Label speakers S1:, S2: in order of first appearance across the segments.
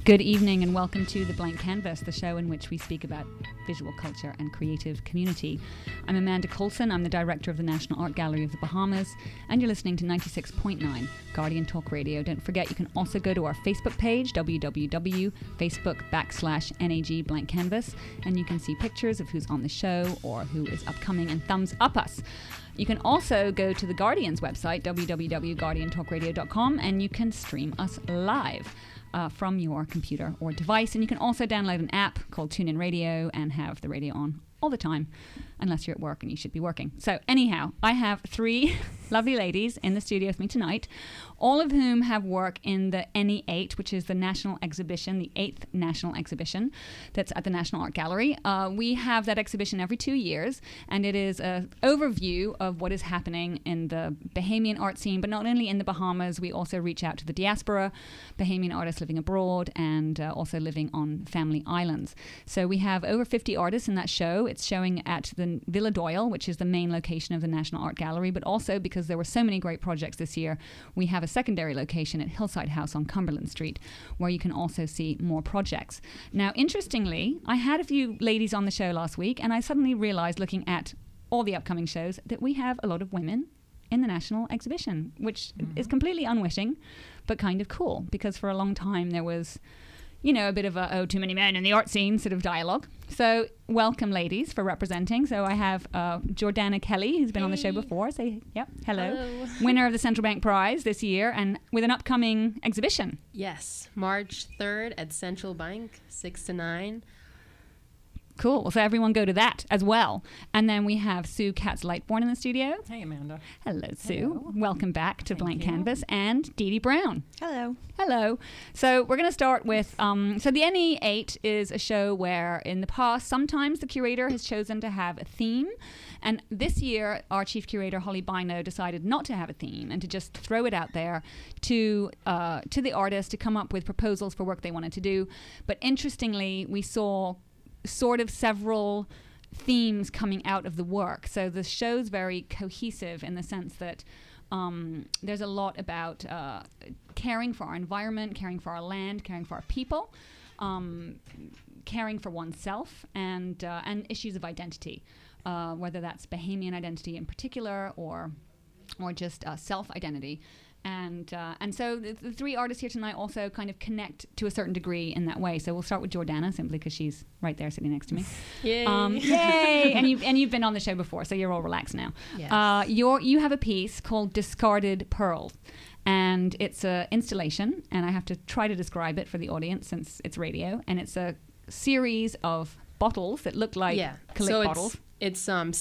S1: Good evening and welcome to The Blank Canvas, the show in which we speak about visual culture and creative community. I'm Amanda Coulson, I'm the director of the National Art Gallery of the Bahamas, and you're listening to 96.9 Guardian Talk Radio. Don't forget, you can also go to our Facebook page, www.facebook.com/NAG Blank Canvas, and you can see pictures of who's on the show or who is upcoming and thumbs up us. You can also go to the Guardian's website, www.guardiantalkradio.com, and you can stream us live from your computer or device. And you can also download an app called TuneIn Radio and have the radio on all the time, unless you're at work, and you should be working. So anyhow, I have three lovely ladies in the studio with me tonight, all of whom have work in the NE8, which is the national exhibition, the 8th national exhibition that's at the National Art Gallery. We have that exhibition every 2 years, and it is an overview of what is happening in the Bahamian art scene, but not only in the Bahamas. We also reach out to the diaspora, Bahamian artists living abroad, and also living on family islands. So we have over 50 artists in that show. It's showing at the Villa Doyle, which is the main location of the National Art Gallery, but also because there were so many great projects this year, we have a secondary location at Hillside House on Cumberland Street, where you can also see more projects. Now, interestingly, I had a few ladies on the show last week, and I suddenly realized, looking at all the upcoming shows, that we have a lot of women in the national exhibition, which is completely unwishing, but kind of cool, because for a long time there was, you know, a bit of a, oh, too many men in the art scene sort of dialogue. So welcome, ladies, for representing. So I have Jordana Kelly, who's been on the show before. Say, yep, hello. Winner of the Central Bank Prize this year, and with an upcoming exhibition.
S2: Yes, March 3rd at Central Bank, 6 to 9.
S1: Cool. Well, so everyone go to that as well. And then we have Sue Katz-Lightborn in the studio.
S3: Hey, Amanda.
S1: Hello, Sue.
S3: Hello.
S1: Welcome back to
S3: Thank
S1: Blank
S3: you.
S1: Canvas. And Dee Dee Brown.
S4: Hello.
S1: Hello. So we're going to start with, so the NE8 is a show where in the past, sometimes the curator has chosen to have a theme. And this year, our chief curator, Holly Bino, decided not to have a theme and to just throw it out there to the artists to come up with proposals for work they wanted to do. But interestingly, we saw sort of several themes coming out of the work. So the show's very cohesive in the sense that there's a lot about caring for our environment, caring for our land, caring for our people, caring for oneself, and issues of identity, whether that's Bahamian identity in particular or just self-identity. And so the three artists here tonight also kind of connect to a certain degree in that way. So we'll start with Jordana, simply because she's right there sitting next to me.
S2: Yay!
S1: Yay! and you've been on the show before, so you're all relaxed now.
S2: Yes.
S1: You have a piece called Discarded Pearls, and it's an installation, and I have to try to describe it for the audience since it's radio, and it's a series of bottles that look like bottles.
S2: It's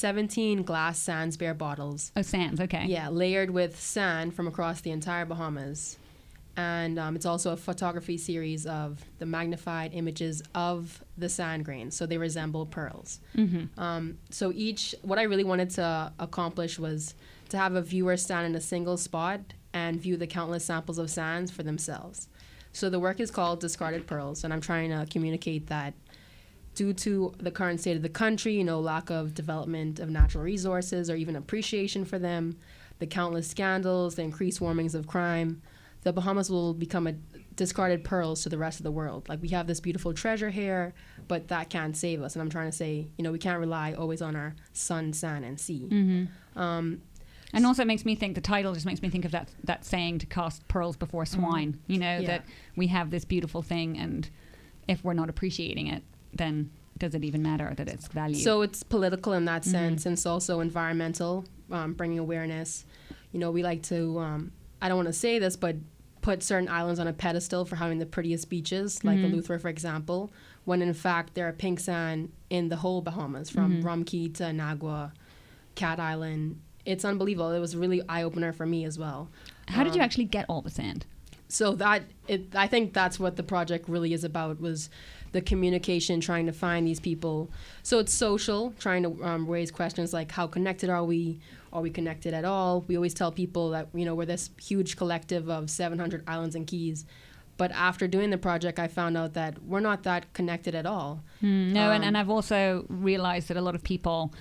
S2: 17 glass Sans Bear bottles.
S1: Oh, sands, okay.
S2: Yeah, layered with sand from across the entire Bahamas. And it's also a photography series of the magnified images of the sand grains, so they resemble pearls.
S1: Mm-hmm.
S2: So what I really wanted to accomplish was to have a viewer stand in a single spot and view the countless samples of sands for themselves. So the work is called Discarded Pearls, and I'm trying to communicate that due to the current state of the country, lack of development of natural resources or even appreciation for them, the countless scandals, the increased warmings of crime, the Bahamas will become a discarded pearls to the rest of the world. Like, we have this beautiful treasure here, but that can't save us. And I'm trying to say, we can't rely always on our sun, sand, and sea.
S1: Mm-hmm. And also it makes me think, the title just makes me think of that saying, to cast pearls before swine, that we have this beautiful thing, and if we're not appreciating it, then does it even matter that it's valued?
S2: So it's political in that sense, and it's also environmental, bringing awareness. We like to, I don't want to say this, but put certain islands on a pedestal for having the prettiest beaches, like Eleuthera, for example, when in fact there are pink sand in the whole Bahamas, from Rum Cay to Nagua, Cat Island. It's unbelievable. It was a really eye-opener for me as well.
S1: How did you actually get all the sand?
S2: So I think that's what the project really is about, was the communication, trying to find these people. So it's social, trying to raise questions like, how connected are we? Are we connected at all? We always tell people that, we're this huge collective of 700 islands and keys. But after doing the project, I found out that we're not that connected at all.
S1: No, and I've also realized that a lot of people,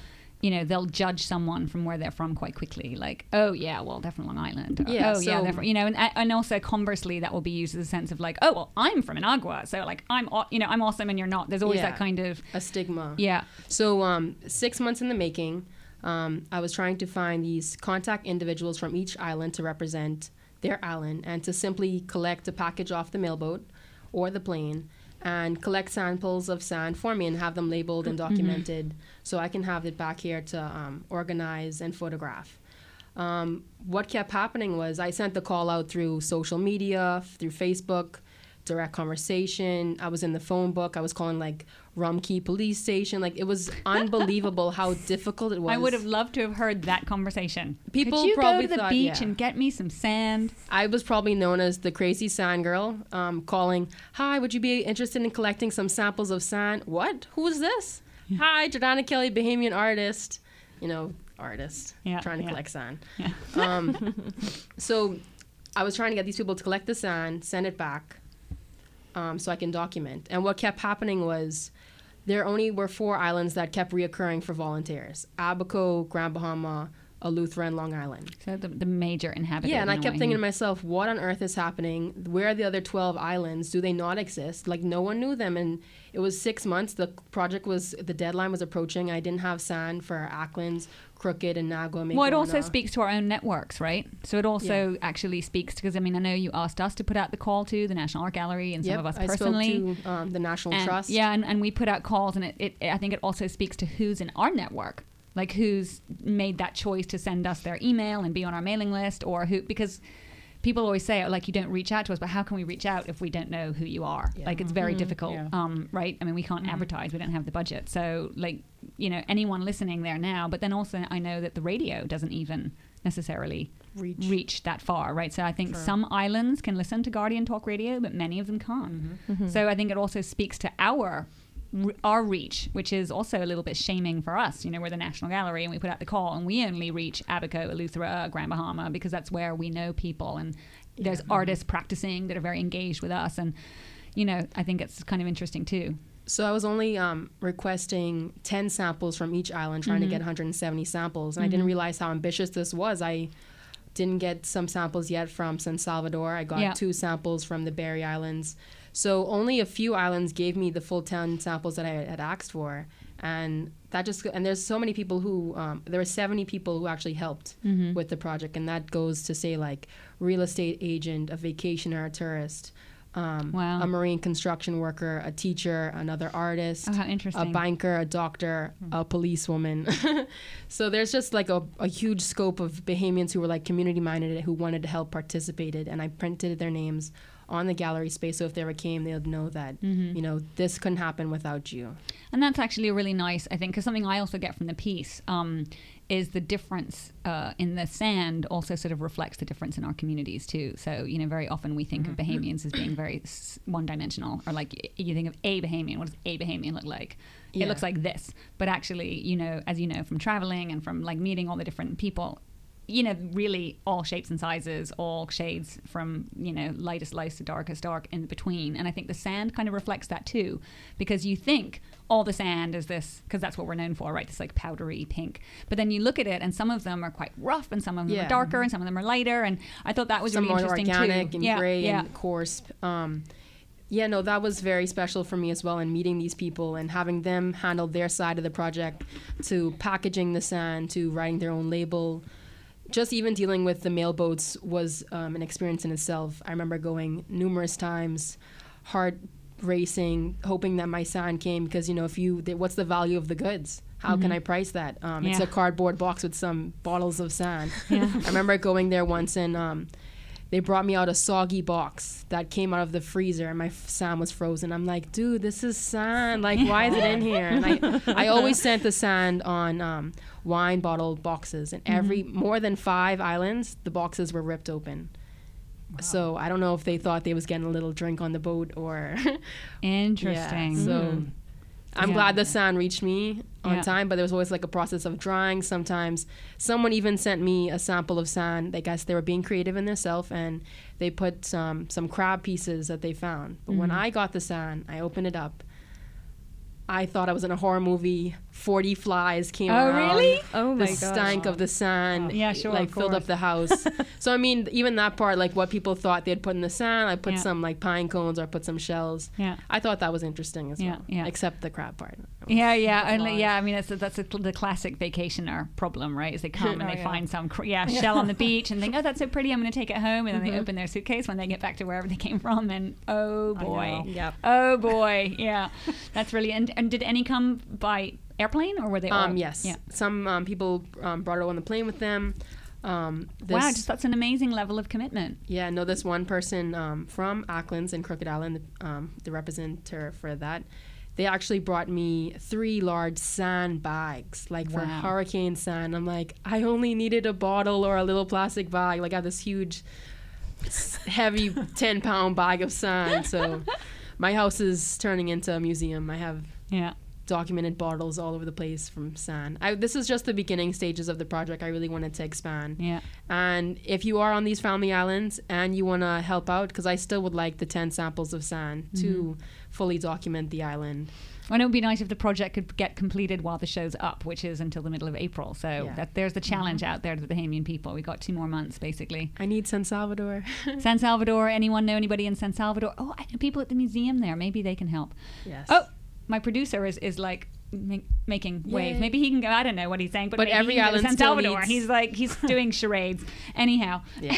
S1: you know, they'll judge someone from where they're from quite quickly. Like, oh yeah, well, they're from Long Island. Or,
S2: Yeah,
S1: oh yeah,
S2: so-
S1: they're from, you know, and also conversely, that will be used as a sense of like, oh well, I'm from Inagua, so like I'm awesome and you're not. There's always
S2: Yeah.
S1: that kind of
S2: A stigma.
S1: yeah.
S2: So 6 months in the making, I was trying to find these contact individuals from each island to represent their island and to simply collect a package off the mailboat or the plane and collect samples of sand for me and have them labeled and documented so I can have it back here to organize and photograph. What kept happening was I sent the call out through social media, through Facebook, direct conversation. I was in the phone book. I was calling like Rumkey police station. Like it was unbelievable how difficult it was.
S1: I would have loved to have heard that conversation.
S2: People
S1: Could you
S2: probably
S1: go to the
S2: thought,
S1: beach
S2: yeah.
S1: and get me some sand?
S2: I was probably known as the crazy sand girl, calling, "Hi, would you be interested in collecting some samples of sand?" What? Who is this? Hi, Jordana Kelly, Bahamian artist. You know, artist
S1: Yeah,
S2: trying to
S1: yeah.
S2: collect sand.
S1: Yeah.
S2: So I was trying to get these people to collect the sand, send it back, so I can document. And what kept happening was there only were 4 islands that kept reoccurring for volunteers: Abaco, Grand Bahama, Eleuthera, and Long Island.
S1: So the major inhabitant.
S2: Yeah, and I
S1: in a
S2: kept
S1: way.
S2: thinking to myself, what on earth is happening? Where are the other 12 islands? Do they not exist? Like, no one knew them. And it was 6 months. The deadline was approaching. I didn't have sand for Acklands, Crooked, and Nagua.
S1: Well, it also
S2: Makewana.
S1: speaks to our own networks, right? So it also actually speaks because I mean I know you asked us to put out the call to the National Art Gallery and some
S2: Yep,
S1: of us
S2: I
S1: personally.
S2: spoke to the National
S1: And-
S2: Trust.
S1: Yeah, and we put out calls, and it I think it also speaks to who's in our network, like who's made that choice to send us their email and be on our mailing list, or who, because people always say, like, you don't reach out to us, but how can we reach out if we don't know who you are?
S2: Yeah.
S1: Like, it's very difficult,
S3: Yeah.
S1: right? I mean, we can't advertise, we don't have the budget. So, like, you know, anyone listening there now, but then also I know that the radio doesn't even necessarily reach that far, right? So I think some islands can listen to Guardian Talk Radio, but many of them can't. So I think it also speaks to our reach, which is also a little bit shaming for us. You know, we're the National Gallery and we put out the call and we only reach Abaco, Eleuthera, Grand Bahama because that's where we know people, and there's artists practicing that are very engaged with us, and you know, I think it's kind of interesting too.
S2: So I was only requesting 10 samples from each island, trying to get 170 samples. And I didn't realize how ambitious this was. I didn't get some samples yet from San Salvador. I got 2 samples from the Berry Islands. So only a few islands gave me the full 10 samples that I had asked for. And that just, and there's so many people who, there were 70 people who actually helped with the project. And that goes to say like real estate agent, a vacationer, a tourist,
S1: Wow.
S2: a marine construction worker, a teacher, another artist,
S1: Oh, how interesting.
S2: a banker, a doctor, a policewoman. So there's just like a huge scope of Bahamians who were like community minded, who wanted to help, participated, and I printed their names on the gallery space. So if they ever came, they would know that, you know, this couldn't happen without you.
S1: And that's actually really nice, I think, because something I also get from the piece is the difference in the sand also sort of reflects the difference in our communities too. So, you know, very often we think of Bahamians as being very one-dimensional, or like you think of a Bahamian. What does a Bahamian look like?
S2: Yeah.
S1: It looks like this. But actually, you know, as you know from traveling and from like meeting all the different people, you know, really all shapes and sizes, all shades from, you know, lightest light to darkest dark in between. And I think the sand kind of reflects that too, because you think all the sand is this, because that's what we're known for, right? This like powdery pink. But then you look at it and some of them are quite rough and some of them are darker and some of them are lighter. And I thought that was
S2: Some
S1: really
S2: more
S1: interesting
S2: organic
S1: too.
S2: and gray and coarse. Yeah, no, that was very special for me as well, and meeting these people and having them handle their side of the project, to packaging the sand, to writing their own label. Just even dealing with the mail boats was an experience in itself. I remember going numerous times, heart racing, hoping that my sand came, because, you know, what's the value of the goods? How can I price that? It's a cardboard box with some bottles of sand. I remember going there once and they brought me out a soggy box that came out of the freezer and my sand was frozen. I'm like, dude, this is sand. Like, why is it in here? And I always sent the sand on wine bottle boxes, and more than 5 islands, the boxes were ripped open. Wow. So I don't know if they thought they was getting a little drink on the boat or
S1: Interesting.
S2: Yeah, so I'm glad the sand reached me on
S1: Yeah.
S2: time, but there was always like a process of drying. Sometimes someone even sent me a sample of sand. I guess they were being creative in themselves, and they put some crab pieces that they found. But when I got the sand, I opened it up. I thought I was in a horror movie. 40 flies came
S1: Oh,
S2: around.
S1: really?
S3: Oh my
S2: The
S3: god.
S2: stank of the sand,
S1: Yeah, sure,
S2: like
S1: of
S2: filled
S1: course.
S2: up the house. So I mean, even that part, like what people thought they'd put in the sand, I put
S1: Yeah.
S2: some like pine cones or put some shells.
S1: Yeah.
S2: I thought that was interesting as
S1: Yeah,
S2: well.
S1: yeah.
S2: Except the crab part.
S1: Yeah, yeah, and
S3: flies.
S1: yeah. I mean, that's the classic vacationer problem, right? Is they come and
S3: Oh,
S1: they
S3: yeah.
S1: find some shell on the beach and think, oh, that's so pretty, I'm going to take it home, and then they open their suitcase when they get back to wherever they came from, and oh
S3: I
S1: boy,
S3: know. Yep.
S1: oh boy, yeah, that's really. And did any come by airplane or were they all?
S2: Yes.
S1: Yeah.
S2: Some people brought it on the plane with them.
S1: Wow, just that's an amazing level of commitment.
S2: Yeah, no, this one person from Acklands in Crooked Island, the representative for that, they actually brought me 3 large sand bags, like for
S1: Wow.
S2: hurricane sand. I'm like, I only needed a bottle or a little plastic bag. Like I have this huge, heavy 10-pound bag of sand. So my house is turning into a museum. I have
S1: Yeah.
S2: documented bottles all over the place from sand. This is just the beginning stages of the project. I really wanted to expand.
S1: Yeah.
S2: And if you are on these family islands and you want to help out, because I still would like the 10 samples of sand to fully document the island.
S1: Well, it would be nice if the project could get completed while the show's up, which is until the middle of April. So
S2: Yeah.
S1: there's the challenge out there to the Bahamian people. We got 2 more months, basically.
S2: I need San Salvador.
S1: San Salvador. Anyone know anybody in San Salvador? Oh, I know people at the museum there. Maybe they can help.
S2: Yes.
S1: Oh, my producer is like making waves.
S2: Yay.
S1: Maybe he can go. I don't know what he's saying, but
S2: But
S1: maybe
S2: every
S1: he can go to
S2: island
S1: San
S2: still
S1: Salvador.
S2: needs-
S1: He's doing charades. Anyhow,
S2: Yeah.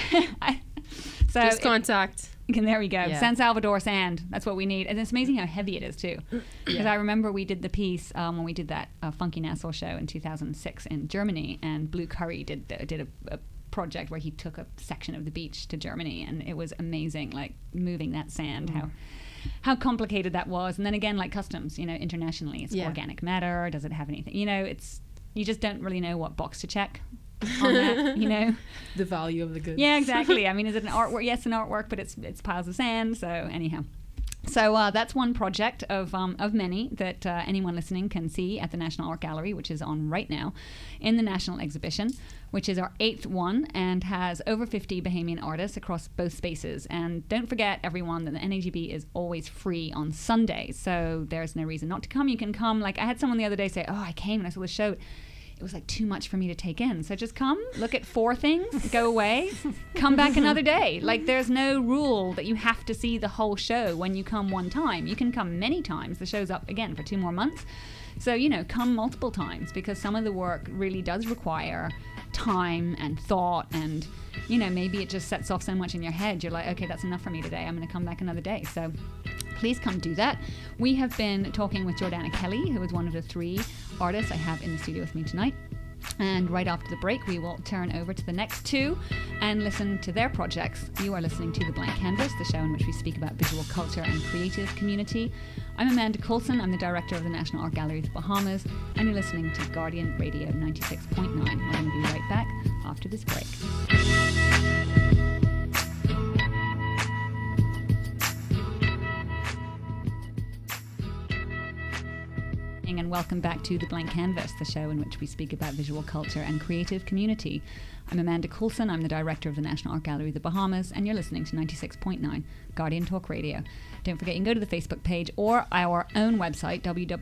S1: so
S2: Just contact.
S1: there we go.
S2: Yeah.
S1: San Salvador sand. That's what we need. And it's amazing how heavy it is, too. Because
S2: Yeah.
S1: I remember we did the piece when we did that Funky Nassau show in 2006 in Germany. And Blue Curry did a project where he took a section of the beach to Germany. And it was amazing, like moving that sand, how complicated that was. And then again, like customs, internationally, it's
S2: Yeah.
S1: organic matter. Does it have anything? You just don't really know what box to check on that,
S2: The value of the goods.
S1: Yeah, exactly. I mean, is it an artwork? Yes, an artwork, but it's piles of sand. So anyhow. So that's one project of many that anyone listening can see at the National Art Gallery, which is on right now in the National Exhibition, which is our 8th one and has over 50 Bahamian artists across both spaces. And don't forget, everyone, that the NAGB is always free on Sundays. So there's no reason not to come. You can come. Like I had someone the other day say, oh, I came and I saw the show. It was like too much for me to take in. So just come, look at 4 things, go away, come back another day. Like there's no rule that you have to see the whole show when you come one time. You can come many times. The show's up again for 2 more months. So, come multiple times because some of the work really does require time and thought and, maybe it just sets off so much in your head. You're like, okay, that's enough for me today. I'm going to come back another day. So please come do that. We have been talking with Jordana Kelly, who is one of the 3 artists I have in the studio with me tonight. And right after the break, we will turn over to the next 2 and listen to their projects. You are listening to The Blank Canvas, the show in which we speak about visual culture and creative community. I'm Amanda Coulson. I'm the director of the National Art Gallery of the Bahamas, and you're listening to Guardian Radio 96.9. We're going to be right back after this break. And welcome back to The Blank Canvas, the show in which we speak about visual culture and creative community. I'm Amanda Coulson. I'm the director of the National Art Gallery of the Bahamas, and you're listening to 96.9 Guardian Talk Radio. Don't forget, you can go to the Facebook page or our own website,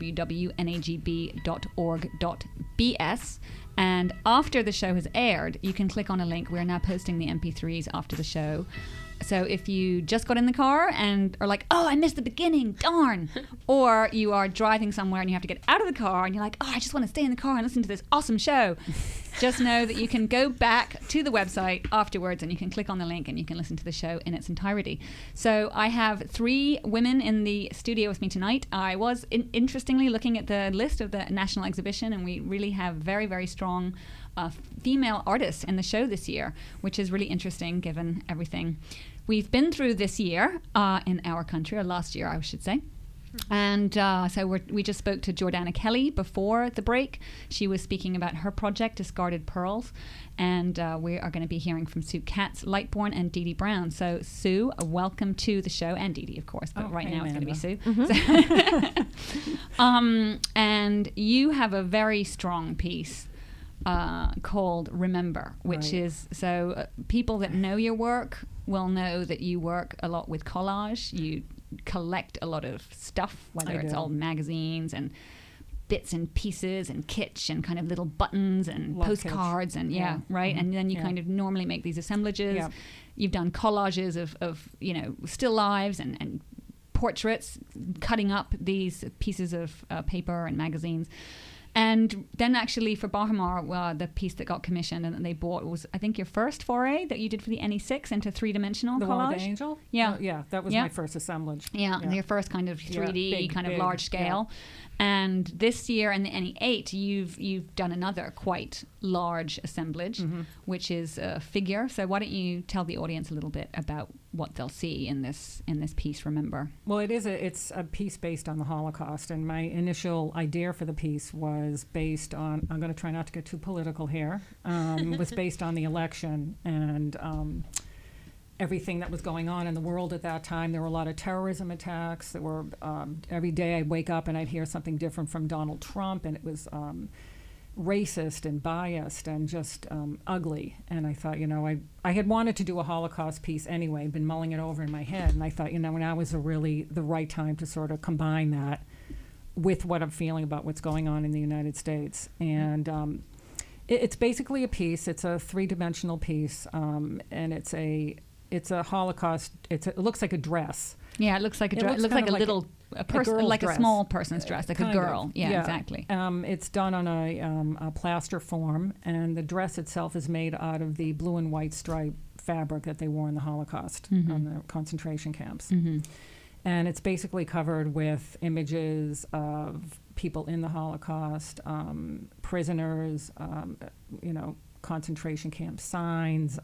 S1: www.nagb.org.bs. And after the show has aired, you can click on a link. We're now posting the MP3s after the show. So if you just got in the car and are like, oh, I missed the beginning, darn. Or you are driving somewhere and you have to get out of the car and you're like, oh, I just want to stay in the car and listen to this awesome show. Just know that you can go back to the website afterwards and you can click on the link and you can listen to the show in its entirety. So I have 3 women in the studio with me tonight. I was interestingly looking at the list of the National Exhibition, and we really have very, very strong female artists in the show this year, which is really interesting given everything we've been through this year in our country, or last year, I should say. And so we just spoke to Jordana Kelly before the break. She was speaking about her project, Discarded Pearls. And we are going to be hearing from Sue Katz, Lightborn, and Dee Dee Brown. So, Sue, welcome to the show. And Dee Dee, of course. But right now it's going to be Sue. And you have a very strong piece called Remember, which is, so people that know your work will know that you work a lot with collage. You collect a lot of stuff, whether
S3: I
S1: it's
S3: do.
S1: old magazines and bits and pieces and kitsch and kind of little buttons and
S3: Love
S1: postcards
S3: kitsch.
S1: and
S3: Yeah.
S1: right.
S3: Mhm.
S1: And then you
S3: Yeah.
S1: kind of normally make these assemblages.
S3: Yeah.
S1: You've done collages of still lives and portraits, cutting up these pieces of paper and magazines. And then actually for Bahamar, the piece that got commissioned and that they bought was, I think, your first foray that you did for the NE6 into three-dimensional
S3: The Wall of
S1: collage.
S3: the Angel?
S1: Yeah.
S3: Yeah, that was
S1: Yeah.
S3: my first assemblage.
S1: Yeah,
S3: Yeah.
S1: your first kind of 3D,
S3: big,
S1: kind of
S3: big,
S1: large scale. And this year in the NE8, you've done another quite large assemblage, which is a figure. So why don't you tell the audience a little bit about what they'll see in this piece, Remember?
S3: Well, it's a piece based on the Holocaust, and my initial idea for the piece was based on, I'm going to try not to get too political here, was based on the election and everything that was going on in the world at that time. There were a lot of terrorism attacks. There were, every day I'd wake up and I'd hear something different from Donald Trump, and it was racist and biased and just ugly. And I thought, I had wanted to do a Holocaust piece anyway, been mulling it over in my head, and I thought, now was really the right time to sort of combine that with what I'm feeling about what's going on in the United States. And it's basically a piece. It's a three-dimensional piece, and it's a Holocaust. It looks like a dress.
S1: Yeah, it looks like a
S3: It
S1: dress.
S3: looks
S1: It looks
S3: kind
S1: like
S3: of
S1: a little person,
S3: girl's
S1: like a
S3: dress.
S1: small person's dress, like a
S3: Kind of,
S1: girl. Yeah, exactly.
S3: It's done on a plaster form, and the dress itself is made out of the blue and white stripe fabric that they wore in the Holocaust on the concentration camps. And it's basically covered with images of people in the Holocaust, prisoners, concentration camp signs,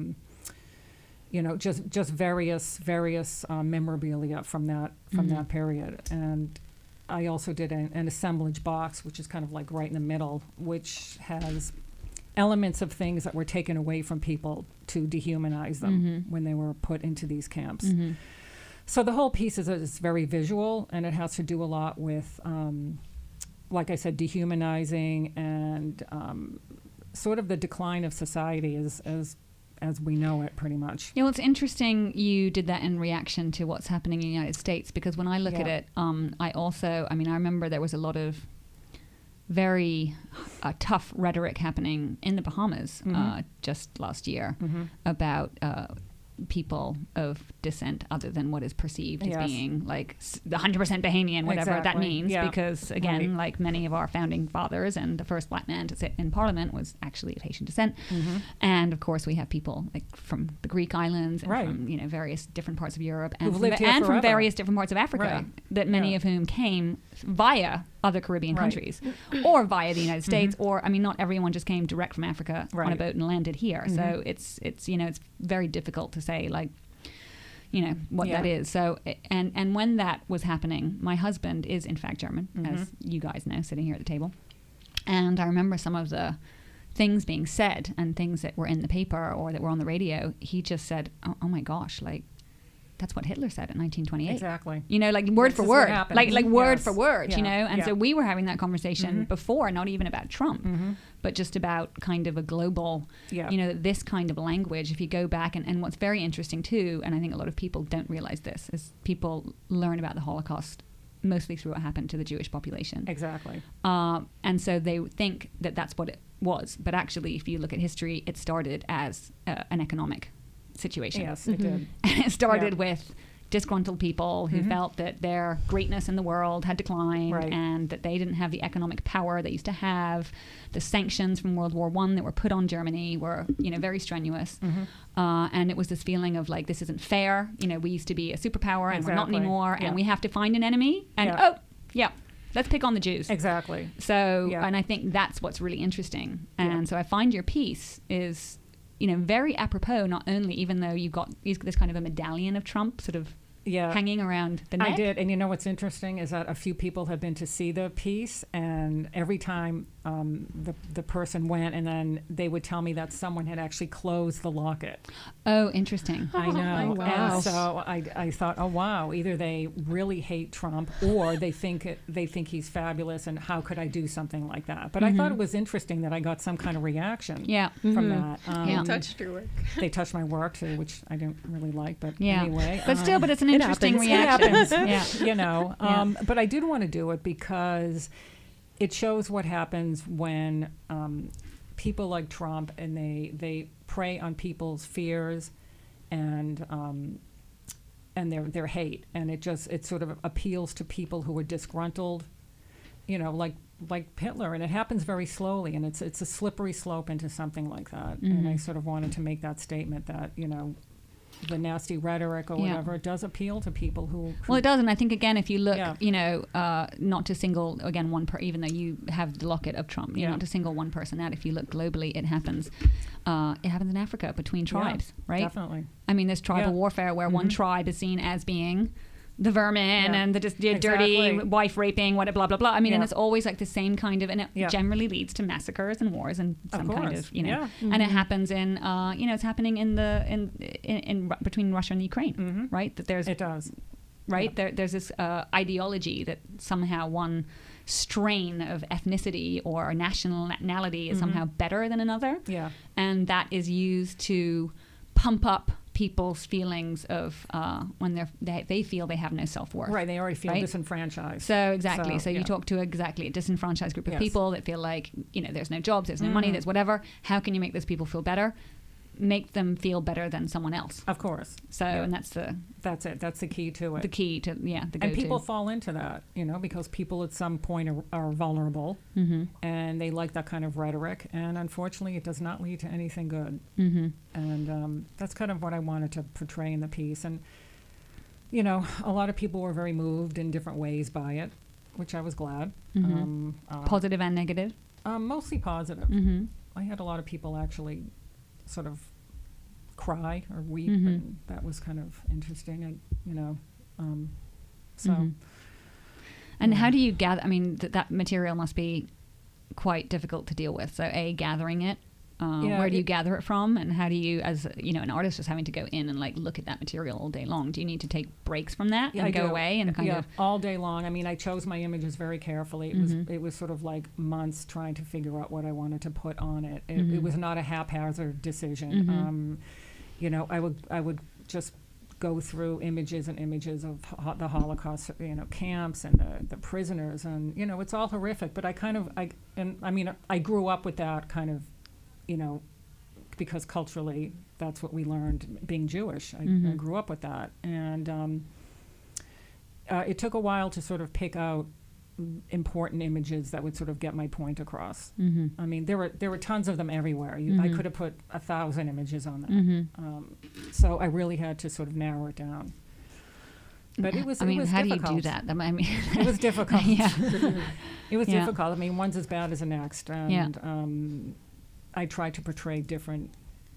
S3: just various memorabilia from that period. And I also did an assemblage box, which is kind of like right in the middle, which has elements of things that were taken away from people to dehumanize them when they were put into these camps. So the whole piece is very visual, and it has to do a lot with, like I said, dehumanizing and sort of the decline of society as we know it, pretty much.
S1: Yeah, well, it's interesting you did that in reaction to what's happening in the United States, because when I look at it, I remember there was a lot of very tough rhetoric happening in the Bahamas just last year about people of descent other than what is perceived as being like 100% Bahamian, whatever that
S3: Exactly.
S1: means.
S3: Yeah.
S1: Because again,
S3: Right.
S1: like many of our founding fathers, and the first black man to sit in Parliament was actually of Haitian descent. And of course, we have people like from the Greek islands and
S3: Right.
S1: from various different parts of Europe and
S3: Who've
S1: from,
S3: lived here
S1: and from
S3: forever.
S1: various different parts of Africa,
S3: Right.
S1: that many
S3: Yeah.
S1: of whom came via other Caribbean
S3: Right.
S1: countries or via the United States, or not everyone just came direct from Africa on a
S3: Right.
S1: boat and landed here. So it's very difficult to say what
S3: Yeah.
S1: that is. So and when that was happening, my husband is in fact German, as you guys know, sitting here at the table. And I remember some of the things being said and things that were in the paper or that were on the radio. He just said, oh my gosh, like that's what Hitler said in 1928.
S3: Exactly.
S1: Like word
S3: This
S1: for
S3: is what
S1: word,
S3: happened.
S1: like word
S3: Yes.
S1: for word,
S3: Yeah.
S1: And
S3: Yeah.
S1: so we were having that conversation before, not even about Trump, but just about kind of a global,
S3: Yeah.
S1: this kind of language. If you go back and what's very interesting too, and I think a lot of people don't realize this, is people learn about the Holocaust mostly through what happened to the Jewish population.
S3: Exactly.
S1: And so they think that that's what it was. But actually, if you look at history, it started as an economic situation.
S3: Yes, it did.
S1: And it started
S3: Yeah.
S1: with disgruntled people who felt that their greatness in the world had declined,
S3: Right.
S1: and that they didn't have the economic power they used to have. The sanctions from World War I that were put on Germany were, very strenuous. And it was this feeling of like, this isn't fair. We used to be a superpower and we're not
S3: Exactly.
S1: anymore.
S3: Yeah.
S1: And we have to find an enemy. And let's pick on the Jews.
S3: Exactly.
S1: So,
S3: Yeah.
S1: and I think that's what's really interesting. And
S3: Yeah.
S1: so I find your piece is, very apropos, not only, even though you've got this kind of a medallion of Trump sort of
S3: Yeah.
S1: hanging around the neck.
S3: I did, and what's interesting is that a few people have been to see the piece, and every time the person went, and then they would tell me that someone had actually closed the locket.
S1: Oh, interesting.
S3: I know.
S2: Oh, wow.
S3: And so I thought, oh wow, either they really hate Trump or they think he's fabulous, and how could I do something like that? But I thought it was interesting that I got some kind of reaction
S1: Yeah.
S3: from that.
S1: Yeah.
S2: Touched your work.
S3: They touched my work too, which I didn't really like, but
S1: Yeah.
S3: anyway.
S1: But still, but it's an interesting
S2: happens.
S1: reaction.
S3: It happens.
S1: Yeah.
S3: You know,
S1: Yeah.
S3: but I did want to do it because it shows what happens when people like Trump and they prey on people's fears and their hate, and it sort of appeals to people who are disgruntled, you know, like Hitler, and it happens very slowly, and it's a slippery slope into something like that. And I sort of wanted to make that statement that, you know, the nasty rhetoric or whatever, it does appeal to people who
S1: Well, it does, and I think again, if you look,
S3: Yeah.
S1: you know, not to single again even though you have the locket of Trump, you know, not to single one person out. If you look globally, it happens. It happens in Africa between tribes, right?
S3: Definitely.
S1: I mean, there's tribal
S3: Yeah.
S1: warfare where one tribe is seen as being the vermin
S3: Yeah.
S1: and the dirty
S3: Exactly.
S1: wife raping, what blah blah blah. I mean, and
S3: Yeah.
S1: it's always like the same kind of, and it
S3: Yeah.
S1: generally leads to massacres and wars and some kind
S3: course.
S1: of, you know,
S3: Yeah.
S1: and it happens in, you know, it's happening in between Russia and Ukraine, right? That there's
S3: It does.
S1: right? There's this ideology that somehow one strain of ethnicity or nationality is somehow better than another,
S3: Yeah.
S1: and that is used to pump up people's feelings of when they feel they have no self-worth.
S3: Right. They already feel
S1: Right?
S3: disenfranchised.
S1: So exactly. So
S3: yeah.
S1: you talk to exactly a disenfranchised group of
S3: Yes.
S1: people that feel like, you know, there's no jobs, there's no money, there's whatever. How can you make those people feel better? Make them feel better than someone else.
S3: Of course.
S1: So,
S3: Yeah.
S1: and that's the
S3: That's it. That's the key to it.
S1: key to, the
S3: and
S1: go-to.
S3: people fall into that, you know, because people at some point are vulnerable and they like that kind of rhetoric. And unfortunately, it does not lead to anything good. And that's kind of what I wanted to portray in the piece. And, you know, a lot of people were very moved in different ways by it, which I was glad.
S1: Positive and negative.
S3: Mostly positive. I had a lot of people actually sort of cry or weep, and that was kind of interesting.
S1: And how do you gather? I mean, that material must be quite difficult to deal with. So, gathering it. Where do you gather it from, and how do you, as you know, an artist just having to go in and like look at that material all day long? Do you need to take breaks from that and
S3: I
S1: go
S3: do.
S1: away and kind of?
S3: all day long. I mean, I chose my images very carefully. It was sort of like months trying to figure out what I wanted to put on it. It was not a haphazard decision. You know, I would just go through images and images of the Holocaust, you know, camps and the prisoners, and you know, it's all horrific. But I grew up with that kind of, you know, because culturally that's what we learned being Jewish. I grew up with that, and it took a while to sort of pick out important images that would sort of get my point across. I mean, there were tons of them everywhere. I could have put 1,000 images on that. So I really had to sort of narrow it down. But it was.
S1: I mean,
S3: it was
S1: how
S3: difficult.
S1: do you do that? I mean,
S3: It was difficult.
S1: Yeah.
S3: It was
S1: Yeah.
S3: difficult. I mean, one's as bad as the next, and I tried to portray different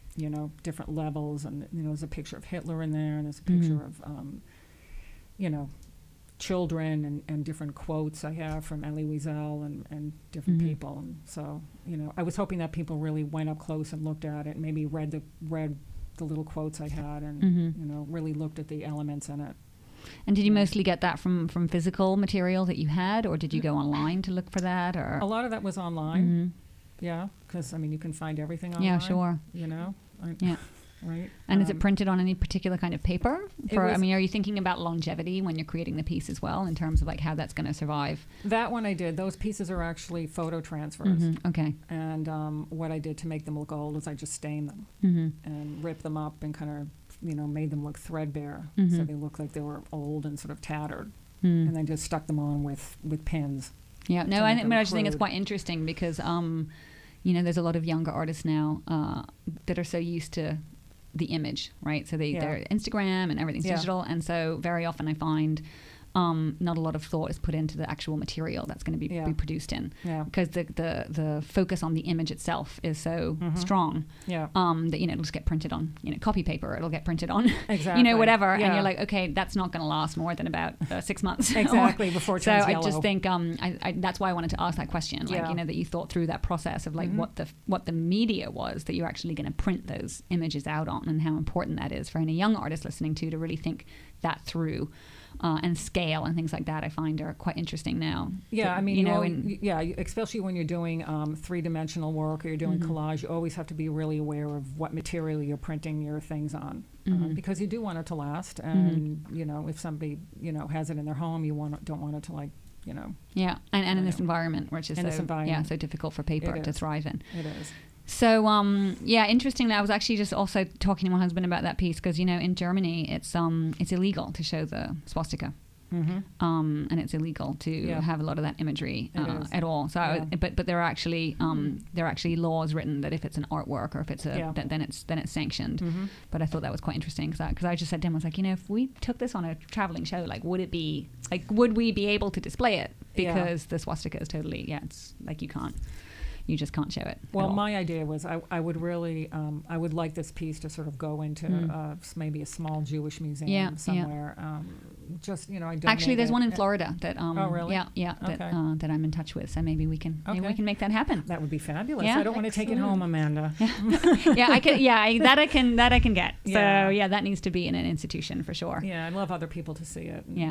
S3: levels, and you know, there's a picture of Hitler in there, and there's a picture of, you know, children and different quotes I have from Elie Wiesel and different people, and so you know, I was hoping that people really went up close and looked at it, and maybe read the little quotes I had, and you know, really looked at the elements in it.
S1: And did you mostly get that from physical material that you had, or did you go online to look for that? Or
S3: A lot of that was online. Yeah, because I mean, you can find everything online.
S1: yeah, sure.
S3: You know.
S1: Yeah.
S3: Right.
S1: And is it printed on any particular kind of paper? I
S3: was-
S1: mean, are you thinking about longevity when you're creating the piece as well, in terms of like how that's going to survive?
S3: That one I did. Those pieces are actually photo transfers.
S1: Okay.
S3: And what I did to make them look old is I just stained them and ripped them up and kind of, you know, made them look threadbare. So they look like they were old and sort of tattered. And then just stuck them on with pins.
S1: Yeah. No,
S3: to
S1: I
S3: make them
S1: just think it's
S3: crude.
S1: quite interesting because, you know, there's a lot of younger artists now that are so used to the image, right? So they're Instagram and everything's digital, and so very often I find not a lot of thought is put into the actual material that's going to be produced in, because the focus on the image itself is so strong that, you know, it'll just get printed on, you know, copy paper, it'll get printed on
S3: Exactly.
S1: you know, whatever, and
S3: Yeah.
S1: you're like, okay, that's not going to last more than about 6 months.
S3: Exactly, before it
S1: So
S3: turns
S1: I
S3: yellow.
S1: just think I that's why I wanted to ask that question, like,
S3: Yeah.
S1: you know, that you thought through that process of like what the media was that you're actually going to print those images out on, and how important that is for any young artist listening to really think that through. and scale and things like that, I find are quite interesting now.
S3: Yeah, I mean,
S1: you know,
S3: especially when you're doing three-dimensional work or you're doing collage, you always have to be really aware of what material you're printing your things on, because you do want it to last. And you know, if somebody has it in their home, don't want it to
S1: Yeah, and in this environment, which is so difficult for paper to thrive in.
S3: It is.
S1: So, interesting. I was actually just also talking to my husband about that piece because, in Germany, it's illegal to show the swastika. And it's illegal to have a lot of that imagery at all. So, but there are actually laws written that if it's an artwork or if it's then it's sanctioned. But I thought that was quite interesting because I just said to him, I was like, if we took this on a traveling show, would we be able to display it? Because the swastika is totally it's like you just can't show it.
S3: Well, my idea was I would really I would like this piece to sort of go into maybe a small Jewish museum somewhere. Just I don't.
S1: Actually, there's one in Florida that
S3: oh really?
S1: That I'm in touch with. So maybe we can make that happen.
S3: That would be fabulous.
S1: Yeah?
S3: I don't want to take it home, Amanda.
S1: I can. Yeah, that I can get. So that needs to be in an institution for sure.
S3: Yeah, I'd love other people to see it.
S1: Yeah.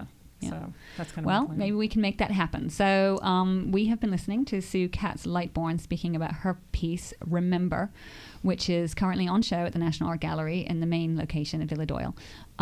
S3: So that's kind of
S1: well, maybe we can make that happen. So we have been listening to Sue Katz-Lightbourne speaking about her piece Remember, which is currently on show at the National Art Gallery in the main location at Villa Doyle,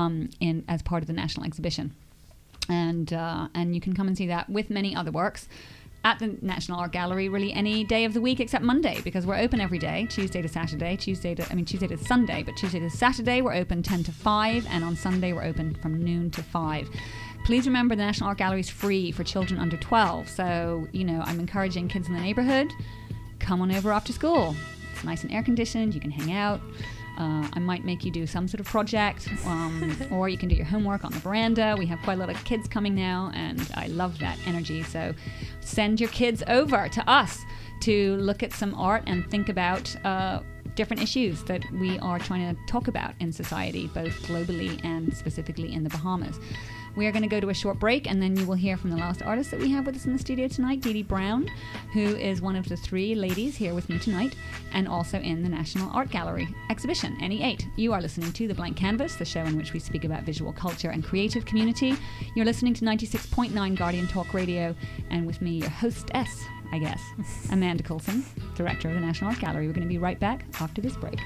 S1: as part of the National Exhibition, and you can come and see that with many other works at the National Art Gallery really any day of the week except Monday, because we're open every day, Tuesday to Saturday, Tuesday to Sunday, but Tuesday to Saturday we're open 10 to 5, and on Sunday we're open from noon to 5. Please remember the National Art Gallery is free for children under 12, so I'm encouraging kids in the neighborhood, come on over after school. It's nice and air conditioned, you can hang out. I might make you do some sort of project, or you can do your homework on the veranda. We have quite a lot of kids coming now, and I love that energy. So send your kids over to us to look at some art and think about different issues that we are trying to talk about in society, both globally and specifically in the Bahamas. We are going to go to a short break, and then you will hear from the last artist that we have with us in the studio tonight, Dee Dee Brown, who is one of the 3 ladies here with me tonight, and also in the National Art Gallery exhibition, NE8. You are listening to The Blank Canvas, the show in which we speak about visual culture and creative community. You're listening to 96.9 Guardian Talk Radio, and with me, your hostess, I guess, Amanda Coulson, director of the National Art Gallery. We're going to be right back after this break.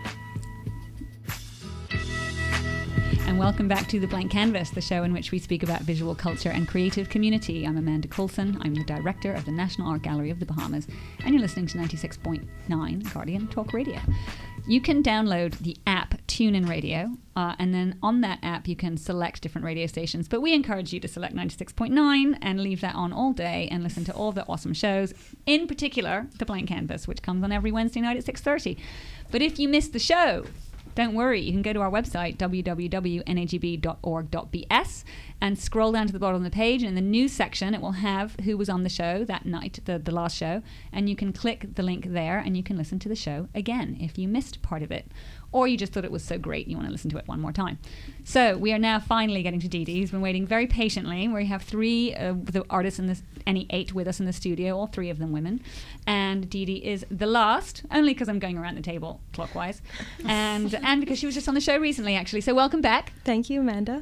S1: And welcome back to The Blank Canvas, the show in which we speak about visual culture and creative community. I'm Amanda Coulson. I'm the director of the National Art Gallery of the Bahamas, and you're listening to 96.9 Guardian Talk Radio. You can download the app TuneIn Radio, and then on that app you can select different radio stations, but we encourage you to select 96.9 and leave that on all day and listen to all the awesome shows, in particular The Blank Canvas, which comes on every Wednesday night at 6:30. But if you missed the show, don't worry, you can go to our website, www.nagb.org.bs, and scroll down to the bottom of the page, and in the news section it will have who was on the show that night, the last show, and you can click the link there and you can listen to the show again if you missed part of it, or you just thought it was so great you want to listen to it one more time. So we are now finally getting to Dee Dee, who's been waiting very patiently. We have 3 of the artists in this NE8 with us in the studio, all 3 of them women, and Dee Dee is the last, only because I'm going around the table clockwise, and because she was just on the show recently, actually. So welcome back.
S4: Thank you, Amanda.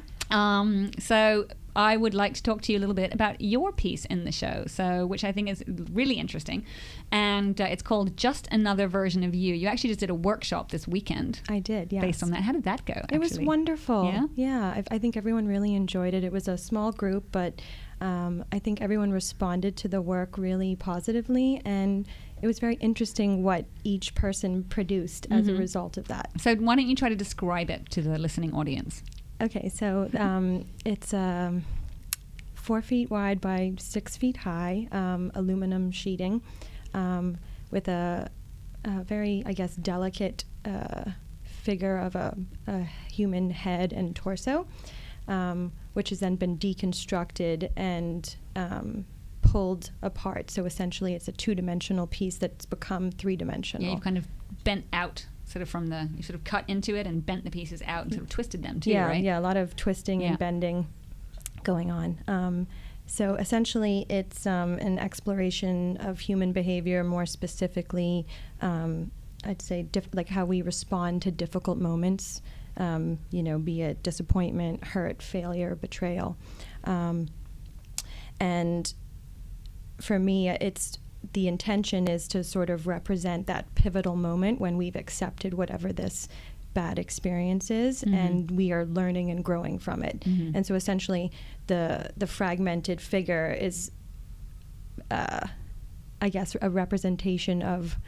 S1: So I would like to talk to you a little bit about your piece in the show, which I think is really interesting, and it's called Just Another Version of You. You actually just did a workshop this weekend.
S4: I did, yes.
S1: Based on that. How did that go, actually?
S4: It was wonderful.
S1: Yeah?
S4: Yeah, I think everyone really enjoyed it. It was a small group, but I think everyone responded to the work really positively, and it was very interesting what each person produced as a result of that.
S1: So why don't you try to describe it to the listening audience?
S4: Okay, so it's 4 feet wide by 6 feet high, aluminum sheeting, with a very, I guess, delicate figure of a human head and torso, which has then been deconstructed and pulled apart. So essentially it's a 2-dimensional piece that's become 3-dimensional.
S1: Yeah, you've kind of bent out sort of you sort of cut into it and bent the pieces out and sort of twisted them too, right?
S4: Yeah, a lot of twisting and bending going on. So essentially it's an exploration of human behavior, more specifically, I'd say like how we respond to difficult moments be it disappointment, hurt, failure, betrayal. And for me, it's the intention is to sort of represent that pivotal moment when we've accepted whatever this bad experience is, and we are learning and growing from it. And so essentially the fragmented figure is, I guess, a representation of,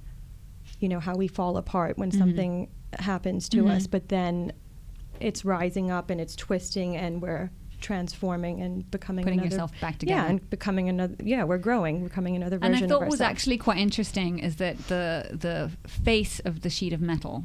S4: how we fall apart when something happens to us, but then it's rising up and it's twisting and we're transforming and becoming
S1: putting
S4: another,
S1: yourself back together.
S4: Yeah, and becoming another, we're growing, becoming another version of
S1: ourselves. And I thought
S4: ourselves.
S1: was actually quite interesting is that the face of the sheet of metal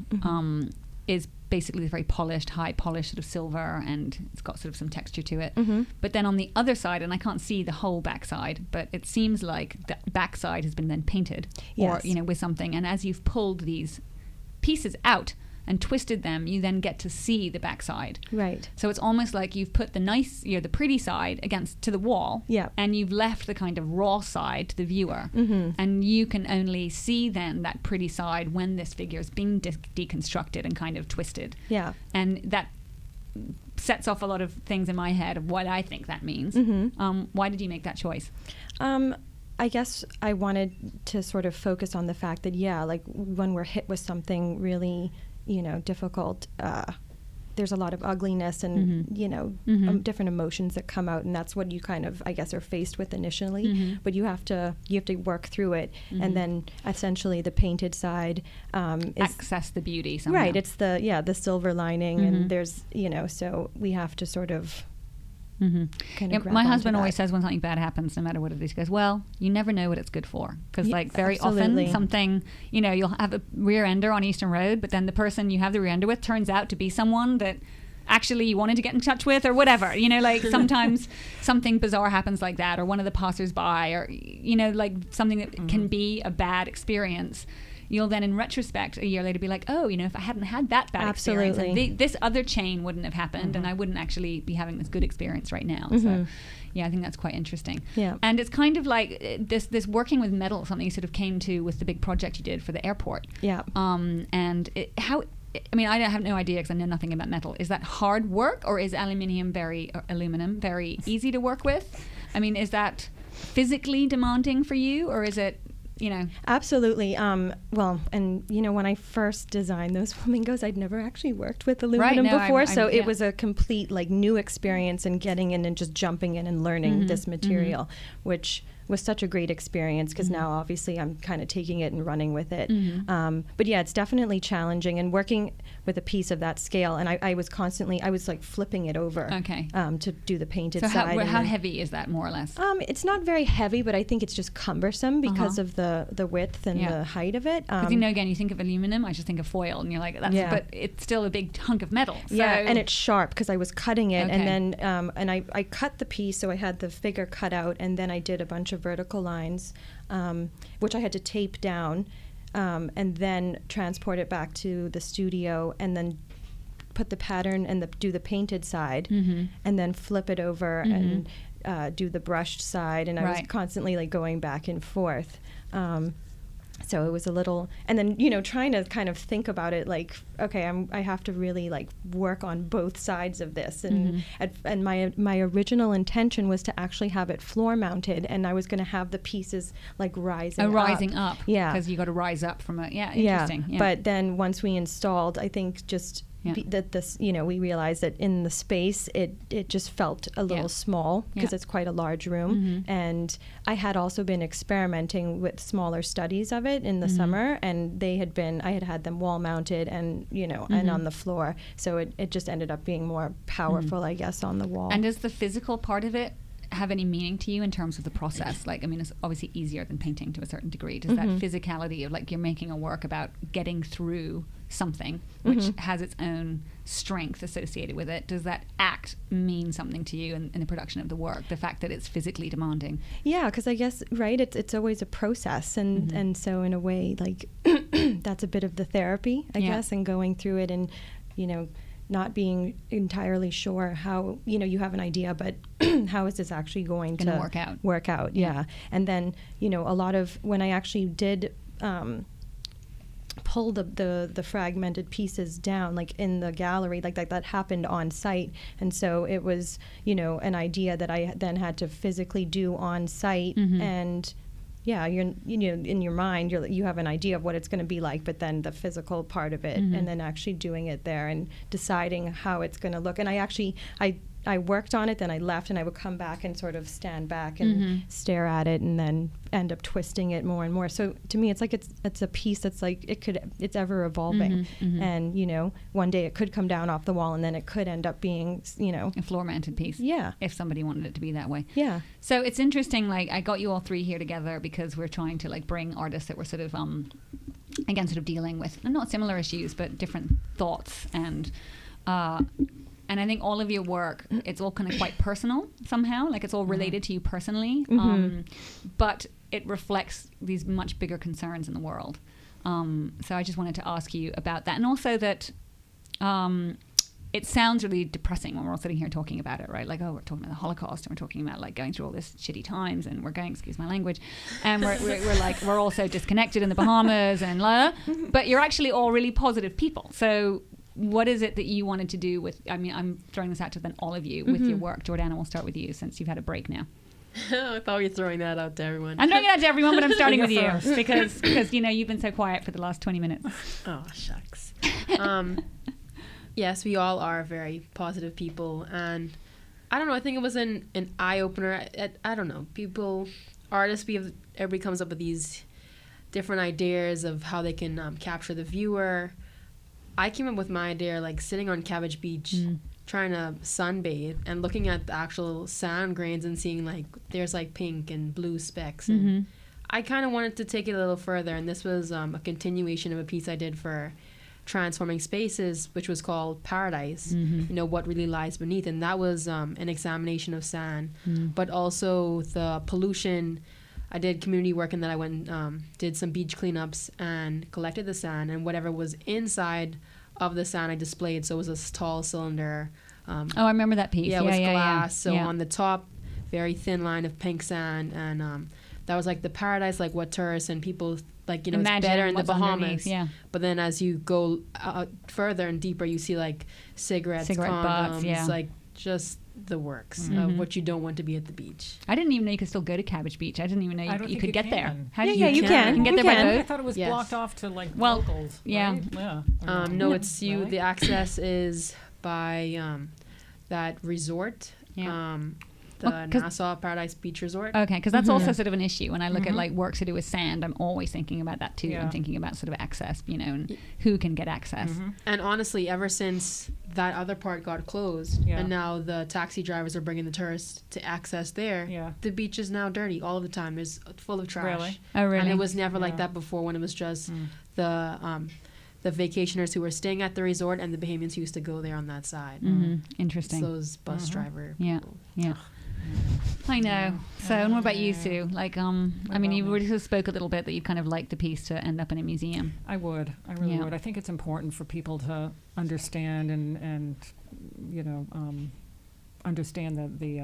S1: is basically very polished, high polished sort of silver, and it's got sort of some texture to it. But then on the other side, and I can't see the whole backside, but it seems like the backside has been then painted or, with something. And as you've pulled these pieces out and twisted them, you then get to see the backside.
S4: Right.
S1: So it's almost like you've put the nice, the pretty side to the wall, and you've left the kind of raw side to the viewer, and you can only see then that pretty side when this figure is being deconstructed and kind of twisted.
S4: Yeah.
S1: And that sets off a lot of things in my head of what I think that means. Why did you make that choice?
S4: I guess I wanted to sort of focus on the fact that, like when we're hit with something really difficult, there's a lot of ugliness and different emotions that come out, and that's what you kind of, I guess, are faced with initially. But you have to work through it, and then essentially the painted side is
S1: access the beauty somehow.
S4: Right. It's the silver lining, and there's so we have to sort of. Kind of
S1: my husband always says when something bad happens, no matter what it is, he goes, well, you never know what it's good for. Because very often something, you'll have a rear ender on Eastern Road, but then the person you have the rear ender with turns out to be someone that actually you wanted to get in touch with or whatever. Sometimes something bizarre happens like that, or one of the passers-by, or, something that can be a bad experience. You'll then, in retrospect, a year later, be like, oh, if I hadn't had that bad experience, and this other chain wouldn't have happened, and I wouldn't actually be having this good experience right now. So, I think that's quite interesting. Yeah. And it's kind of like this working with metal, something you sort of came to with the big project you did for the airport. Yeah. And I have no idea because I know nothing about metal. Is that hard work, or is aluminum very easy to work with? Is that physically demanding for you, or is it?
S4: Absolutely. Well, and when I first designed those flamingos, I'd never actually worked with aluminum before, so it was a complete new experience, and getting in and just jumping in and learning this material, which was such a great experience, because now obviously I'm kind of taking it and running with it. But it's definitely challenging, and working with a piece of that scale, and I was flipping it over to do the painted side.
S1: So how heavy is that, more or less?
S4: It's not very heavy, but I think it's just cumbersome because of the width and the height of it.
S1: Because again, you think of aluminum, I just think of foil, and you're like, but it's still a big hunk of metal. So.
S4: Yeah, and it's sharp because I was cutting it, and then I cut the piece, so I had the figure cut out, and then I did a bunch of vertical lines, which I had to tape down, and then transport it back to the studio, and then put the pattern and do the painted side, and then flip it over and do the brushed side, and I was constantly going back and forth. So it was a little, and then trying to kind of think about it I have to really work on both sides of this, and my original intention was to actually have it floor mounted, and I was going to have the pieces rising
S1: up, because you got to rise up from interesting. Yeah.
S4: But then once we installed, I think just that this, we realized that in the space it just felt a little small, because it's quite a large room, and I had also been experimenting with smaller studies of it in the summer, and I had them wall mounted and and on the floor, so it just ended up being more powerful, I guess, on the wall.
S1: And does the physical part of it have any meaning to you in terms of the process? It's obviously easier than painting to a certain degree. Does that physicality of you're making a work about getting through something which has its own strength associated with it, does that act mean something to you in the production of the work, the fact that it's physically demanding?
S4: Yeah, because I guess it's always a process, and so in a way that's a bit of the therapy, I guess, and going through it, and not being entirely sure how, you have an idea, but how is this actually going to work out? Yeah. And then, a lot of, when I actually did pull the fragmented pieces down, like in the gallery, like that happened on site. And so it was, you know, an idea that I then had to physically do on site. And yeah, you know, in your mind, you have an idea of what it's going to be like, but then the physical part of it, and then actually doing it there and deciding how it's going to look. And I worked on it, then I left, and I would come back and sort of stand back and stare at it, and then end up twisting it more and more. So to me, it's like it's a piece that's like it's ever evolving, and you know, one day it could come down off the wall, and then it could end up being, you know,
S1: a floor mounted piece.
S4: Yeah,
S1: if somebody wanted it to be that way.
S4: Yeah.
S1: So it's interesting. Like, I got you all three here together because we're trying to like bring artists that were sort of again sort of dealing with not similar issues but different thoughts and I think all of your work, it's all kind of quite personal somehow, like it's all related to you personally, but it reflects these much bigger concerns in the world. So I just wanted to ask you about that. And also that it sounds really depressing when we're all sitting here talking about it, right? Like, oh, we're talking about the Holocaust, and we're talking about like going through all this shitty times, and we're going, excuse my language, and we're like, we're all so disconnected in the Bahamas and blah, but you're actually all really positive people. So what is it that you wanted to do with, I mean, I'm throwing this out to then all of you with your work. Jordana, we'll start with you since you've had a break now.
S2: I thought you were throwing that out to everyone.
S1: I'm throwing it out to everyone, but I'm starting with you because you know, you've been so quiet for the last 20 minutes.
S2: Oh, shucks. Yes, we all are very positive people, and I don't know, I think it was an eye-opener. I don't know, artists, everybody comes up with these different ideas of how they can capture the viewer. I came up with my idea, like sitting on Cabbage Beach, trying to sunbathe and looking at the actual sand grains and seeing like there's like pink and blue specks. And I kind of wanted to take it a little further, and this was a continuation of a piece I did for Transforming Spaces, which was called Paradise, you know, what really lies beneath. And that was an examination of sand, but also the pollution. I did community work, and then I went did some beach cleanups and collected the sand, and whatever was inside of the sand I displayed. So it was a tall cylinder.
S1: Oh, I remember that piece.
S2: Yeah, it was glass. So on the top, very thin line of pink sand, and that was like the paradise, like what tourists and people like, you know,
S1: imagine
S2: it's better in the Bahamas.
S1: Yeah.
S2: But then as you go further and deeper, you see like cigarette condoms,
S1: butts,
S2: like just the works of what you don't want to be at the beach.
S1: I didn't even know you could still go to Cabbage Beach. I didn't even know you could get there.
S3: How
S4: do you can.
S1: You can get there by boat?
S3: I thought it was blocked off to like locals.
S1: Yeah.
S3: Right? Yeah.
S2: No, it's you. The access is by that resort. The Nassau Paradise Beach Resort.
S1: Okay, because that's also sort of an issue. When I look at like work to do with sand, I'm always thinking about that too. Yeah. I'm thinking about sort of access, you know, and who can get access.
S2: And honestly, ever since that other part got closed, and now the taxi drivers are bringing the tourists to access there, the beach is now dirty all of the time. It's full of trash.
S3: Really?
S1: Oh, really?
S2: And it was never like that before, when it was just the vacationers who were staying at the resort and the Bahamians who used to go there on that side.
S1: Interesting.
S2: It's those bus driver people.
S1: Yeah. I know. So, and what about you, Sue? Like, I mean, you already spoke a little bit that you kind of like the piece to end up in a museum.
S3: I would. I really would. I think it's important for people to understand and you know, understand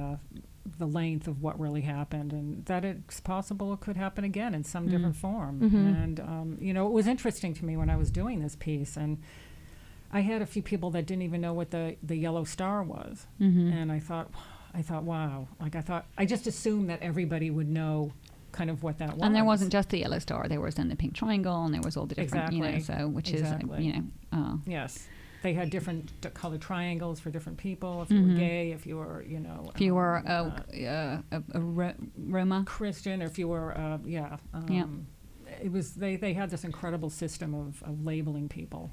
S3: the length of what really happened, and that it's possible it could happen again in some different form. And you know, it was interesting to me when I was doing this piece, and I had a few people that didn't even know what the yellow star was, and I thought, wow, like I just assumed that everybody would know kind of what that was.
S1: And there wasn't just the yellow star. There was then the pink triangle, and there was all the different, you know, so which is, you know.
S3: Yes. They had different colored triangles for different people. If you were gay, if you were, you know.
S1: If you were a Roma.
S3: Christian, or if you were, It was, they had this incredible system of labeling people.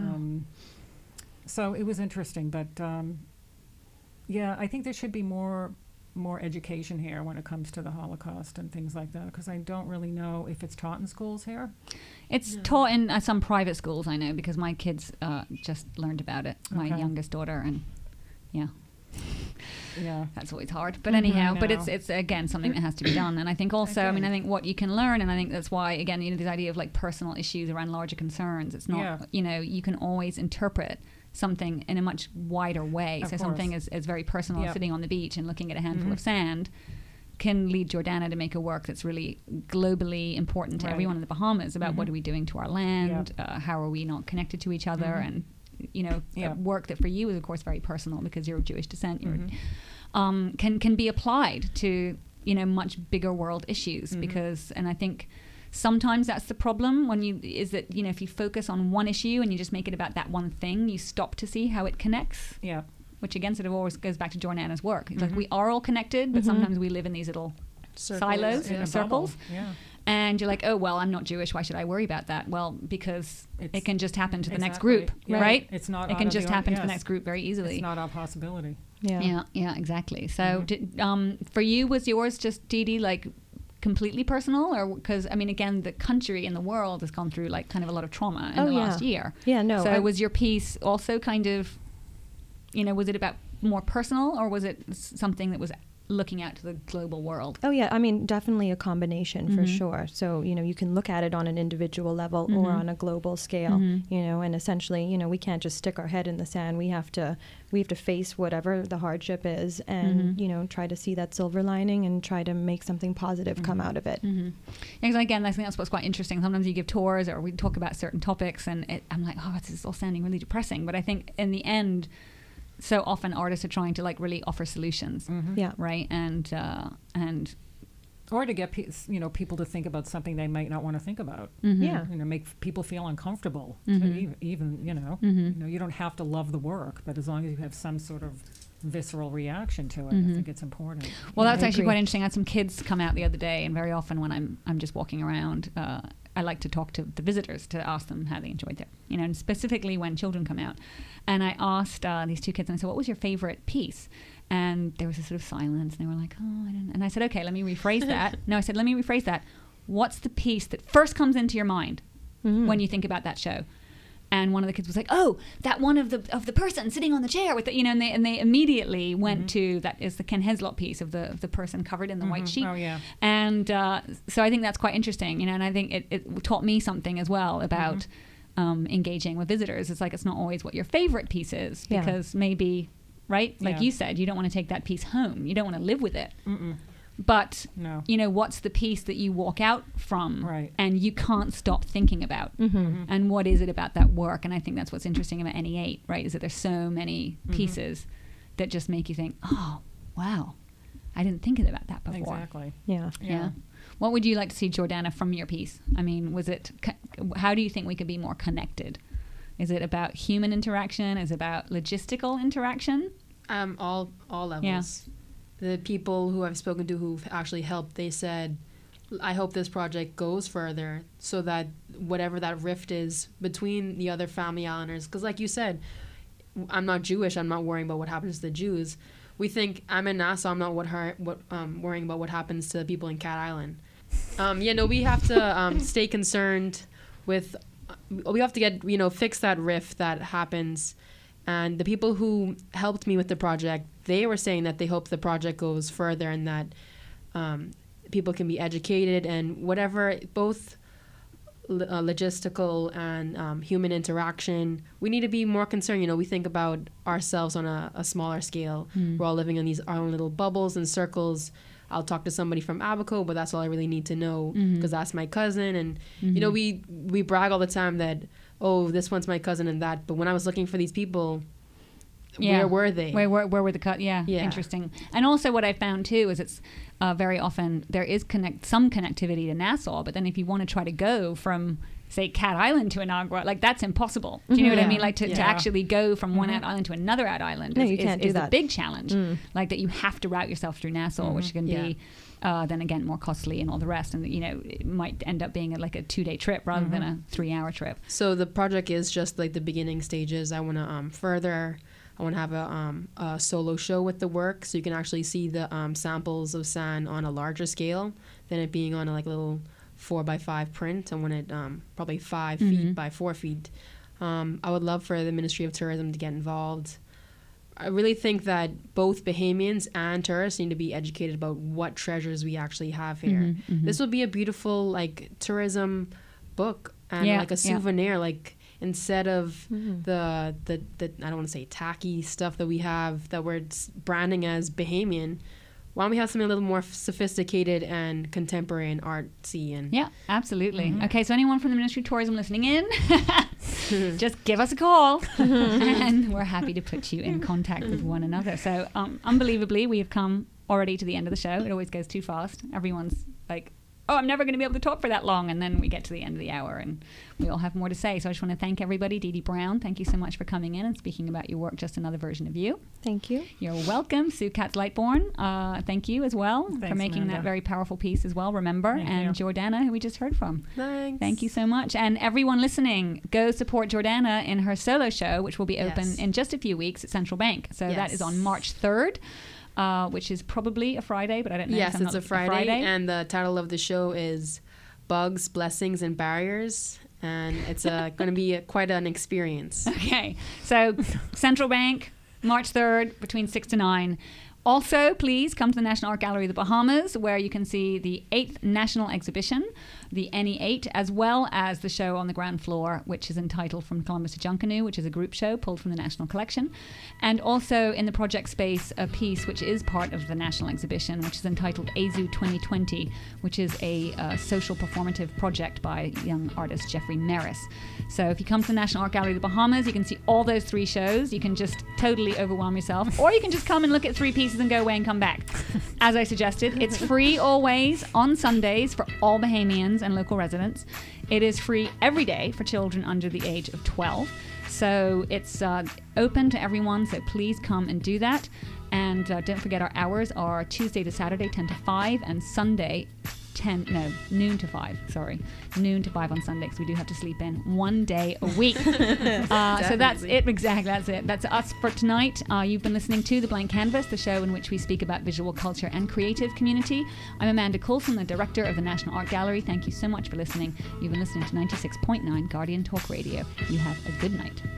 S3: So it was interesting, but yeah, I think there should be more education here when it comes to the Holocaust and things like that, because I don't really know if it's taught in schools here.
S1: It's taught in some private schools, I know, because my kids just learned about it. My youngest daughter, and that's always hard. But anyhow, but it's again something that has to be done. And I think also, I mean, I think what you can learn, and I think that's why, again, you know, this idea of like personal issues around larger concerns. It's not, you know, you can always interpret something in a much wider way. So something as very personal as sitting on the beach and looking at a handful of sand, can lead Jordana to make a work that's really globally important to
S3: Right.
S1: everyone in the Bahamas about what are we doing to our land,
S3: Yeah.
S1: how are we not connected to each other, and
S3: Yeah.
S1: work that for you is of course very personal because you're of Jewish descent. Can be applied to much bigger world issues because, and I think sometimes that's the problem is that if you focus on one issue and you just make it about that one thing, you stop to see how it connects.
S3: Yeah.
S1: Which again sort of always goes back to Jordana's work. It's like we are all connected, but sometimes we live in these little silos,
S3: In a
S1: circles.
S3: bubble. Yeah.
S1: And you're like, oh, well, I'm not Jewish. Why should I worry about that? Well, because it can just happen to the next
S3: Exactly.
S1: group,
S3: Yeah.
S1: right?
S3: It's not.
S1: It
S3: out
S1: can
S3: of
S1: just
S3: the
S1: happen to the
S3: yes.
S1: next group very easily.
S3: It's not a possibility.
S4: Yeah.
S1: Yeah, exactly. So, for you, was yours just, Dee Dee, like completely personal, or because again, the country and the world has gone through like kind of a lot of trauma in the last year.
S4: Yeah, no.
S1: So, was your piece also kind of, was it about more personal, or was it something that was looking out to the global world?
S4: Oh yeah, definitely a combination for sure. So, you can look at it on an individual level or on a global scale, and essentially, we can't just stick our head in the sand. We have to face whatever the hardship is and, try to see that silver lining and try to make something positive come out of it.
S1: Because again, I think that's what's quite interesting. Sometimes you give tours or we talk about certain topics and I'm like, oh, this is all sounding really depressing. But I think in the end, so often artists are trying to like really offer solutions,
S4: Yeah.
S1: right? And
S3: Or to get people to think about something they might not want to think about.
S4: Yeah.
S3: Make people feel uncomfortable. To even you don't have to love the work, but as long as you have some sort of visceral reaction to it, I think it's important.
S1: well,
S4: Yeah,
S1: that's
S4: I
S1: actually
S4: agree.
S1: quite interesting. I had some kids come out the other day, and very often when I'm just walking around, I like to talk to the visitors to ask them how they enjoyed it. And specifically when children come out. And I asked these two kids, and I said, "What was your favorite piece?" And there was a sort of silence, and they were like, "Oh, I don't." And I said, "Okay, let me rephrase that." No, I said, "Let me rephrase that. What's the piece that first comes into your mind when you think about that show?" And one of the kids was like, "Oh, that one of the person sitting on the chair with the," and they immediately went to, that is the Ken Heslop piece of the person covered in the white sheet.
S3: Oh yeah.
S1: And so I think that's quite interesting, and I think it taught me something as well about engaging with visitors. It's like, it's not always what your favorite piece is,
S4: Yeah.
S1: because maybe, right? Like
S3: Yeah.
S1: you said, you don't want to take that piece home. You don't want to live with it. But,
S3: No.
S1: what's the piece that you walk out from
S3: Right.
S1: and you can't stop thinking about? And what is it about that work? And I think that's what's interesting about NE8, right? Is that there's so many pieces that just make you think, oh, wow, I didn't think about that before.
S3: Exactly.
S4: Yeah.
S1: Yeah. What would you like to see, Jordana, from your piece? How do you think we could be more connected? Is it about human interaction? Is it about logistical interaction?
S2: All levels. The people who I've spoken to who've actually helped, they said, I hope this project goes further so that whatever that rift is between the other family islanders, because like you said, I'm not Jewish, I'm not worrying about what happens to the Jews. We think I'm in Nassau, I'm not worrying about what happens to the people in Cat Island. We have to stay concerned with, we have to get, fix that rift that happens. And the people who helped me with the project, they were saying that they hope the project goes further and that people can be educated and whatever, both logistical and human interaction. We need to be more concerned. We think about ourselves on a smaller scale. We're all living in our own little bubbles and circles. I'll talk to somebody from Abaco, but that's all I really need to know because that's my cousin. And, we brag all the time that, oh, this one's my cousin and that. But when I was looking for these people, where were they?
S1: Where were the cut? Yeah, interesting. And also what I found too is it's very often there is some connectivity to Nassau, but then if you want to try to go from, say, Cat Island to Inagua, like that's impossible. Do you know what I mean? Like to actually go from one island to another island
S4: No, you can't do
S1: is
S4: that.
S1: a big challenge. Like that you have to route yourself through Nassau, which can be then again more costly and all the rest, and it might end up being like a 2-day trip rather than a 3-hour trip.
S2: So the project is just like the beginning stages. I want to I want to have a solo show with the work, so you can actually see the samples of sand on a larger scale than it being on a little 4x5 print. I want it probably 5 feet by 4 feet. I would love for the Ministry of Tourism to get involved. I really think that both Bahamians and tourists need to be educated about what treasures we actually have here. This would be a beautiful tourism book and a souvenir, instead of the I don't want to say tacky stuff that we have that we're branding as Bahamian. why don't we have something a little more sophisticated and contemporary and artsy? And
S1: Yeah, absolutely. Okay, so anyone from the Ministry of Tourism listening in, just give us a call and we're happy to put you in contact with one another. So unbelievably, we have come already to the end of the show. It always goes too fast. Everyone's like, oh, I'm never going to be able to talk for that long. And then we get to the end of the hour and we all have more to say. So I just want to thank everybody. Dee Dee Brown, thank you so much for coming in and speaking about your work, Just Another Version of You.
S4: Thank you.
S1: You're welcome. Sue Katz-Lightbourne, thank you as well for
S3: Thanks,
S1: making
S3: Amanda.
S1: that very powerful piece as well, Remember.
S3: Thank
S1: and
S3: you.
S1: Jordana, who we just heard from.
S2: thanks.
S1: Thank you so much. And everyone listening, go support Jordana in her solo show, which will be open
S2: Yes.
S1: in just a few weeks at Central Bank. So that is on March 3rd. Which is probably a Friday, but I don't know.
S2: Yes,
S1: if I'm
S2: it's
S1: not-
S2: a Friday, and the title of the show is Bugs, Blessings, and Barriers, and it's going to be quite an experience.
S1: Okay, so Central Bank, March 3rd, between 6 to 9. Also, please come to the National Art Gallery of the Bahamas, where you can see the 8th National Exhibition, the NE8, as well as the show on the ground floor, which is entitled From Columbus to Junkanoo, which is a group show pulled from the National Collection. And also in the project space, a piece which is part of the National Exhibition, which is entitled Azu 2020, which is a social performative project by young artist Jeffrey Maris. So if you come to the National Art Gallery of the Bahamas, you can see all those 3 shows. You can just totally overwhelm yourself, or you can just come and look at 3 pieces and go away and come back. As I suggested, it's free always on Sundays for all Bahamians and local residents. It is free every day for children under the age of 12. So it's open to everyone, so please come and do that. And don't forget, our hours are Tuesday to Saturday, 10 to 5, and Sunday, noon to 5, sorry. Noon to 5 on Sunday, because we do have to sleep in 1 day a week. So that's it, exactly, that's it. That's us for tonight. You've been listening to The Blank Canvas, the show in which we speak about visual culture and creative community. I'm Amanda Coulson, the director of the National Art Gallery. Thank you so much for listening. You've been listening to 96.9 Guardian Talk Radio. You have a good night.